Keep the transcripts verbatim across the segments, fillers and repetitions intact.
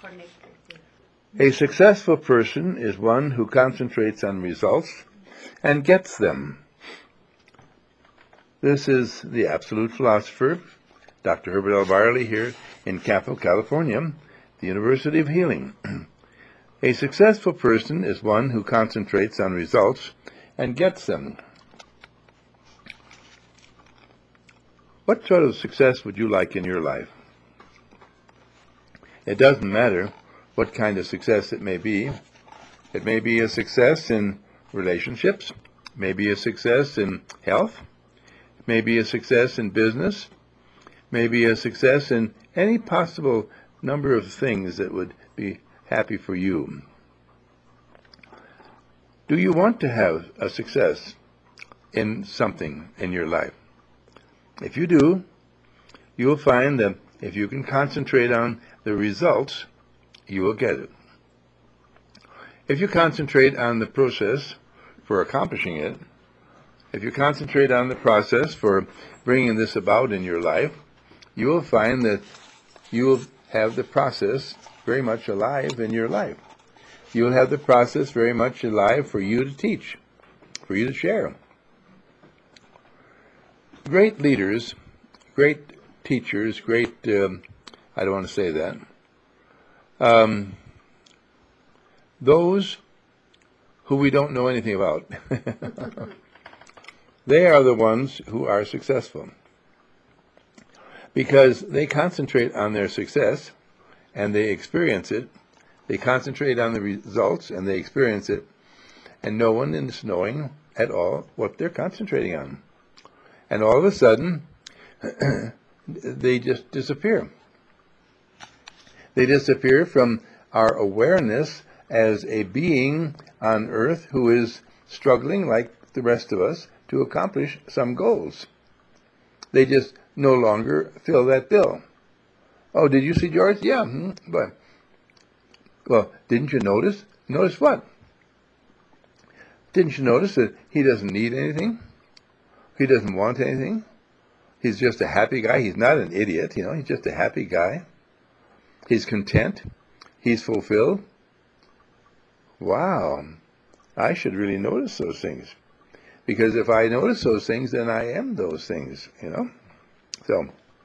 A successful person is one who concentrates on results and gets them. This is the absolute philosopher, Doctor Herbert L. Barley, here in Capitol, California, the University of Healing. A successful person is one who concentrates on results and gets them. What sort of success would you like in your life? It doesn't matter what kind of success it may be. It may be a success in relationships, maybe a success in health, maybe a success in business, maybe a success in any possible number of things that would be happy for you. Do you want to have a success in something in your life? If you do, you will find that if you can concentrate on the results, you will get it. If you concentrate on the process for accomplishing it, if you concentrate on the process for bringing this about in your life, you will find that you will have the process very much alive in your life. You will have the process very much alive for you to teach, for you to share. Great leaders, great teachers, great, um, I don't want to say that, um, those who we don't know anything about, they are the ones who are successful because they concentrate on their success and they experience it. They concentrate on the results and they experience it, and no one is knowing at all what they're concentrating on. And all of a sudden, they just disappear. They disappear from our awareness as a being on earth who is struggling like the rest of us to accomplish some goals. They just no longer fill that bill. Oh, did you see George? Yeah. Hmm, but, well, didn't you notice? Notice what? Didn't you notice that he doesn't need anything? He doesn't want anything? He's just a happy guy. He's not an idiot, you know. He's just a happy guy. He's content. He's fulfilled. Wow. I should really notice those things. Because if I notice those things, then I am those things, you know. So,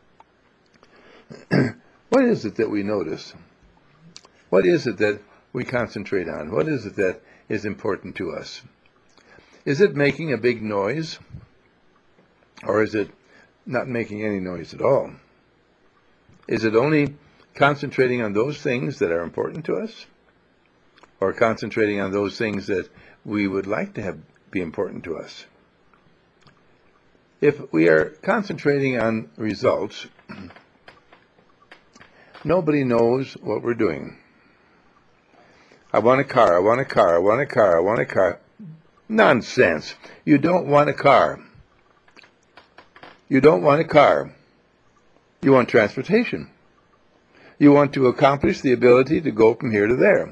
what is it that we notice? What is it that we concentrate on? What is it that is important to us? Is it making a big noise? Or is it not making any noise at all? Is it only concentrating on those things that are important to us? Or concentrating on those things that we would like to have be important to us? If we are concentrating on results, nobody knows what we're doing. I want a car, I want a car, I want a car, I want a car. Nonsense. You don't want a car. You don't want a car. You want transportation. You want to accomplish the ability to go from here to there.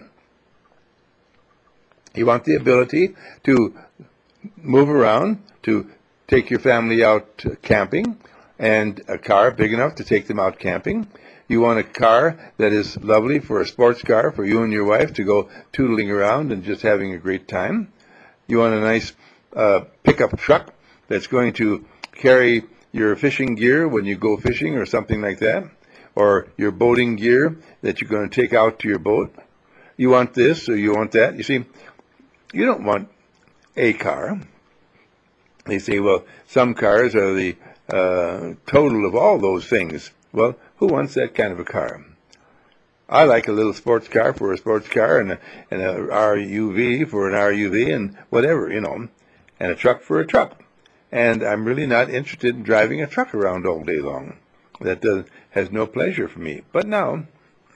You want the ability to move around, to take your family out camping, and a car big enough to take them out camping. You want a car that is lovely for a sports car for you and your wife to go tootling around and just having a great time. You want a nice uh, pickup truck that's going to carry your fishing gear when you go fishing or something like that, or your boating gear that you're going to take out to your boat. You want this or you want that. You see, you don't want a car. They say, well, some cars are the uh, total of all those things. Well, who wants that kind of a car? I like a little sports car for a sports car, and a, and a R U V for an R U V, and whatever, you know, and a truck for a truck. And I'm really not interested in driving a truck around all day long. That does, has no pleasure for me. But now,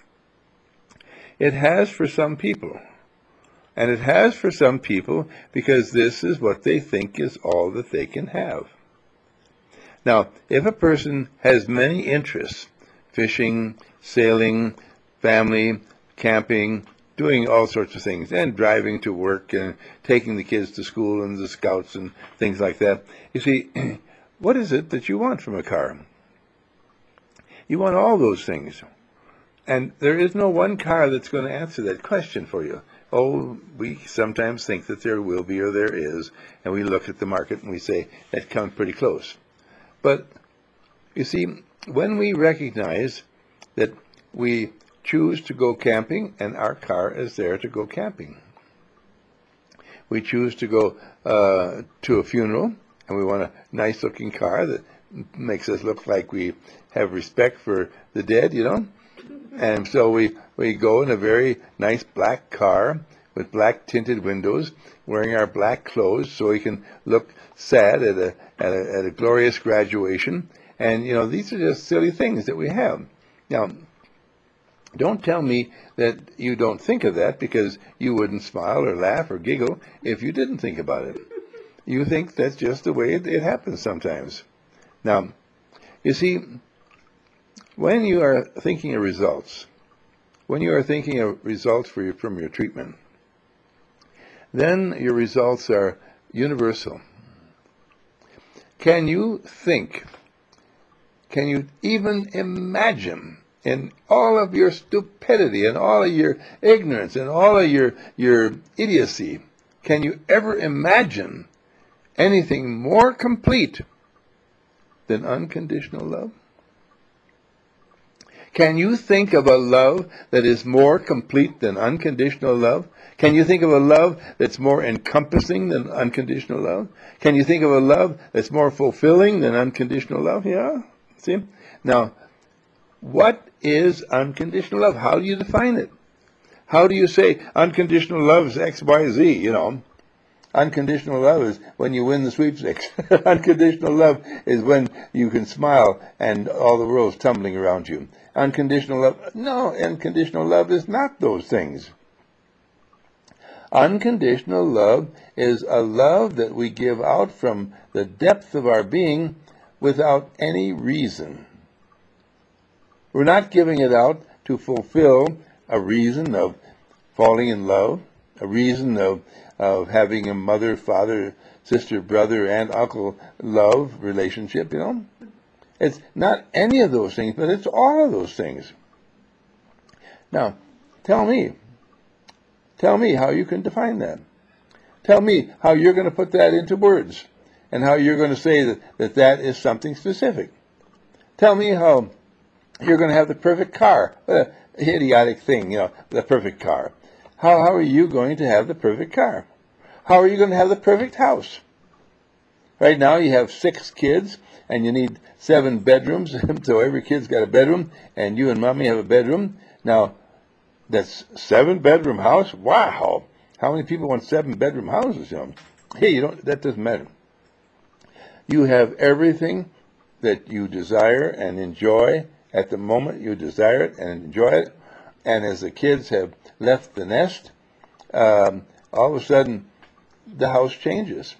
it has for some people. And it has for some people because this is what they think is all that they can have. Now, if a person has many interests, fishing, sailing, family, camping, doing all sorts of things, and driving to work and taking the kids to school and the scouts and things like that, you see, what is it that you want from a car? You want all those things. And there is no one car that's going to answer that question for you. Oh, we sometimes think that there will be or there is, and we look at the market and we say, that comes pretty close. But, you see, when we recognize that we choose to go camping and our car is there to go camping, we choose to go uh, to a funeral and we want a nice-looking car that makes us look like we have respect for the dead, you know, and so we, we go in a very nice black car with black tinted windows, wearing our black clothes so we can look sad at a, at a, at a glorious graduation. And, you know, these are just silly things that we have. Now, don't tell me that you don't think of that, because you wouldn't smile or laugh or giggle if you didn't think about it. You think that's just the way it, it happens sometimes. Now, you see, when you are thinking of results, when you are thinking of results for your, from your treatment, then your results are universal. Can you think, can you even imagine, in all of your stupidity and all of your ignorance and all of your, your idiocy, can you ever imagine anything more complete than unconditional love? Can you think of a love that is more complete than unconditional love? Can you think of a love that's more encompassing than unconditional love? Can you think of a love that's more fulfilling than unconditional love? Yeah? See? Now, what is unconditional love? How do you define it? How do you say unconditional love is X, Y, Z, you know? Unconditional love is when you win the sweepstakes. Unconditional love is when you can smile and all the world's tumbling around you. Unconditional love, no, unconditional love is not those things. Unconditional love is a love that we give out from the depth of our being without any reason. We're not giving it out to fulfill a reason of falling in love, a reason of of having a mother, father, sister, brother, aunt, uncle love relationship, you know. It's not any of those things, but it's all of those things. Now, tell me, tell me how you can define that. Tell me how you're going to put that into words and how you're going to say that that, that is something specific. Tell me how you're going to have the perfect car. What an idiotic thing, you know, the perfect car. How, how are you going to have the perfect car? How are you going to have the perfect house? Right now you have six kids and you need seven bedrooms, so every kid's got a bedroom, and you and mommy have a bedroom. Now, that's seven bedroom house? Wow! How many people want seven bedroom houses? You know? Hey, you don't, that doesn't matter. You have everything that you desire and enjoy at the moment you desire it and enjoy it. And as the kids have left the nest, um, all of a sudden the house changes.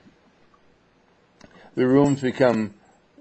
The rooms become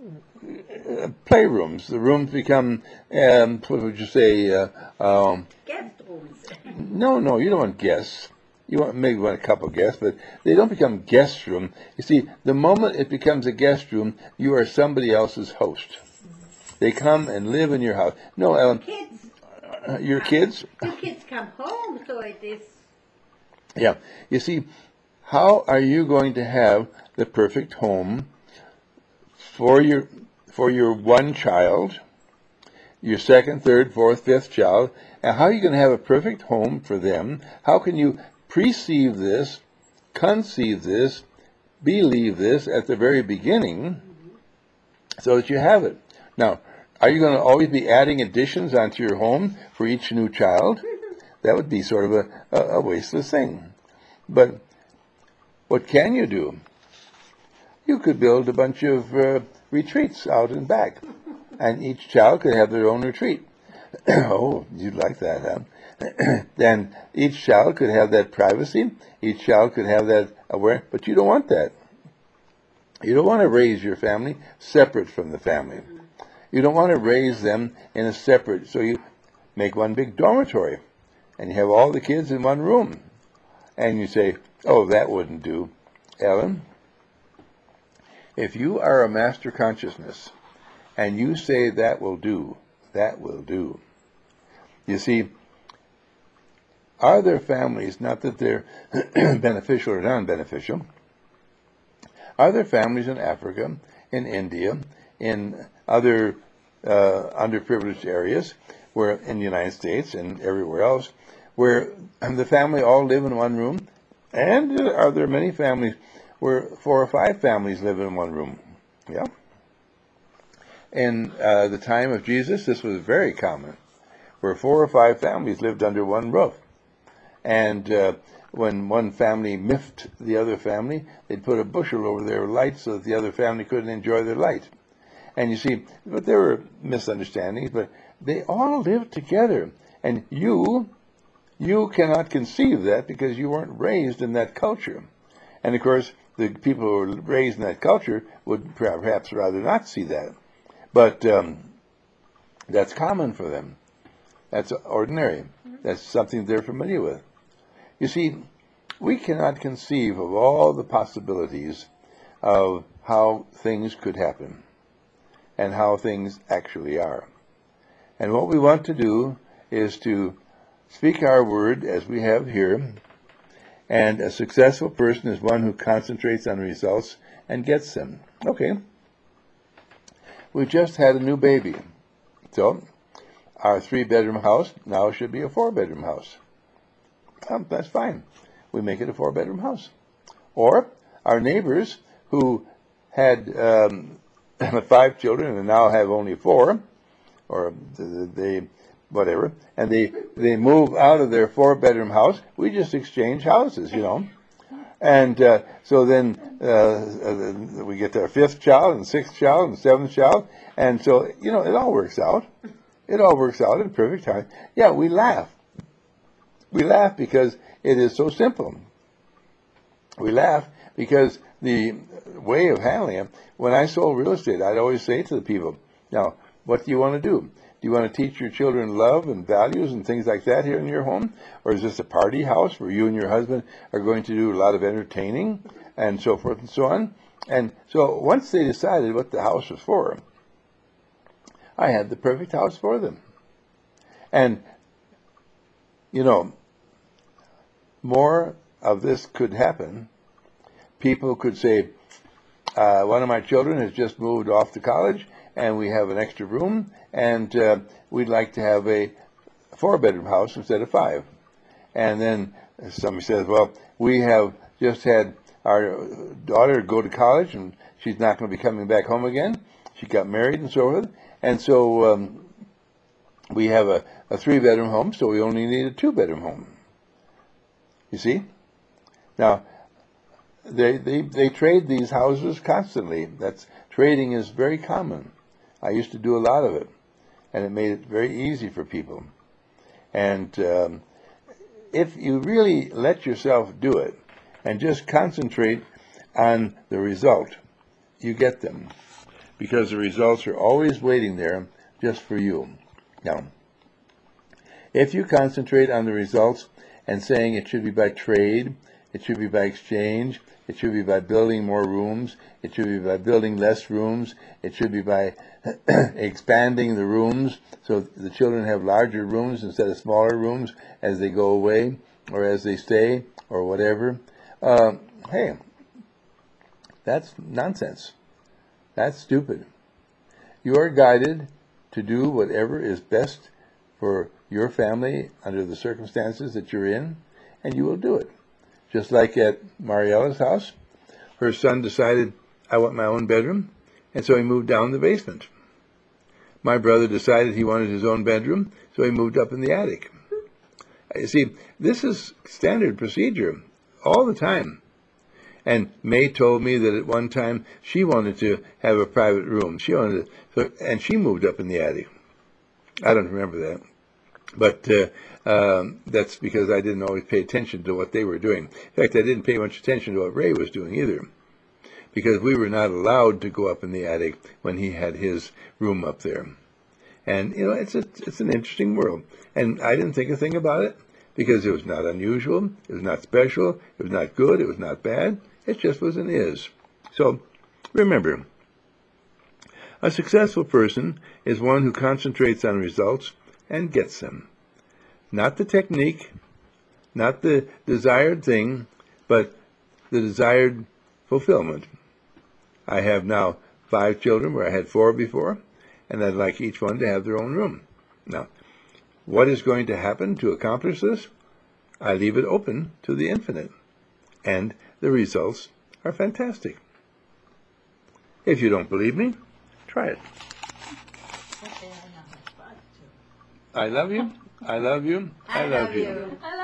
uh, playrooms. The rooms become, um, what would you say? Uh, um, Guest rooms. no, no, you don't want guests. You want maybe want a couple guests, but they don't become guest room. You see, the moment it becomes a guest room, you are somebody else's host. They come and live in your house. No, Ellen. Kids. Uh, your kids? Two kids come home, so it is. Yeah. You see, how are you going to have the perfect home for your for your one child, your second, third, fourth, fifth child, and how are you going to have a perfect home for them? How can you perceive this, conceive this, believe this at the very beginning so that you have it? Now, are you going to always be adding additions onto your home for each new child? That would be sort of a, a, a wasteless thing. But what can you do? You could build a bunch of uh, retreats out and back, and each child could have their own retreat. Oh, you'd like that, huh? Then each child could have that privacy. Each child could have that awareness, but you don't want that. You don't want to raise your family separate from the family. You don't want to raise them in a separate, so you make one big dormitory, and you have all the kids in one room. And you say, oh, that wouldn't do. Ellen, if you are a master consciousness, and you say that will do, that will do, You see, are there families, not that they're beneficial or non-beneficial, are there families in Africa, in India, in other uh, underprivileged areas, where in the United States and everywhere else, where the family all live in one room? And are there many families where four or five families live in one room? Yeah. In uh, the time of Jesus, this was very common, where four or five families lived under one roof. And uh, when one family miffed the other family, they'd put a bushel over their light so that the other family couldn't enjoy their light. And you see, but there were misunderstandings, but they all lived together. And you, you cannot conceive that because you weren't raised in that culture. And of course, the people who were raised in that culture would perhaps rather not see that. But um, that's common for them. That's ordinary. That's something they're familiar with. You see, we cannot conceive of all the possibilities of how things could happen and how things actually are. And what we want to do is to speak our word as we have here, and a successful person is one who concentrates on results and gets them. Okay. We just had a new baby. So, our three-bedroom house now should be a four-bedroom house. Um, that's fine. We make it a four-bedroom house. Or our neighbors who had um, five children and now have only four, or they, whatever, and they they move out of their four-bedroom house. We just exchange houses, you know. And uh, so then uh, we get our fifth child and sixth child and seventh child. And so, you know, it all works out. It all works out in perfect time. Yeah, we laugh. We laugh because it is so simple. We laugh because the way of handling it, when I sold real estate, I'd always say to the people, now, what do you want to do? Do you want to teach your children love and values and things like that here in your home? Or is this a party house where you and your husband are going to do a lot of entertaining and so forth and so on? And so once they decided what the house was for, I had the perfect house for them. And, you know, more of this could happen. People could say, uh, one of my children has just moved off to college, and we have an extra room, and uh, we'd like to have a four-bedroom house instead of five. And then somebody says, well, we have just had our daughter go to college, and she's not going to be coming back home again. She got married and so forth. And so um, we have a, a three-bedroom home, so we only need a two-bedroom home. You see? Now, they, they, they trade these houses constantly. That's, trading is very common. I used to do a lot of it, and it made it very easy for people. And um, if you really let yourself do it and just concentrate on the result, you get them, because the results are always waiting there just for you. Now, if you concentrate on the results and saying it should be by trade, it should be by exchange, it should be by building more rooms, it should be by building less rooms, it should be by expanding the rooms so the children have larger rooms instead of smaller rooms as they go away or as they stay or whatever. Uh, hey, that's nonsense. That's stupid. You are guided to do whatever is best for your family under the circumstances that you're in, and you will do it. Just like at Mariella's house, her son decided, I want my own bedroom, and so he moved down the basement. My brother decided he wanted his own bedroom, so he moved up in the attic. You see, this is standard procedure all the time. And May told me that at one time she wanted to have a private room. She wanted to, and she moved up in the attic. I don't remember that. But uh, um, that's because I didn't always pay attention to what they were doing. In fact, I didn't pay much attention to what Ray was doing either, because we were not allowed to go up in the attic when he had his room up there. And, you know, it's a, it's an interesting world. And I didn't think a thing about it, because it was not unusual, it was not special, it was not good, it was not bad. It just was and is. So, remember, a successful person is one who concentrates on results and gets them. Not the technique, not the desired thing, but the desired fulfillment. I have now five children where I had four before, and I'd like each one to have their own room. Now, what is going to happen to accomplish this? I leave it open to the infinite, and the results are fantastic. If you don't believe me, try it. I love you. I love you. I love you.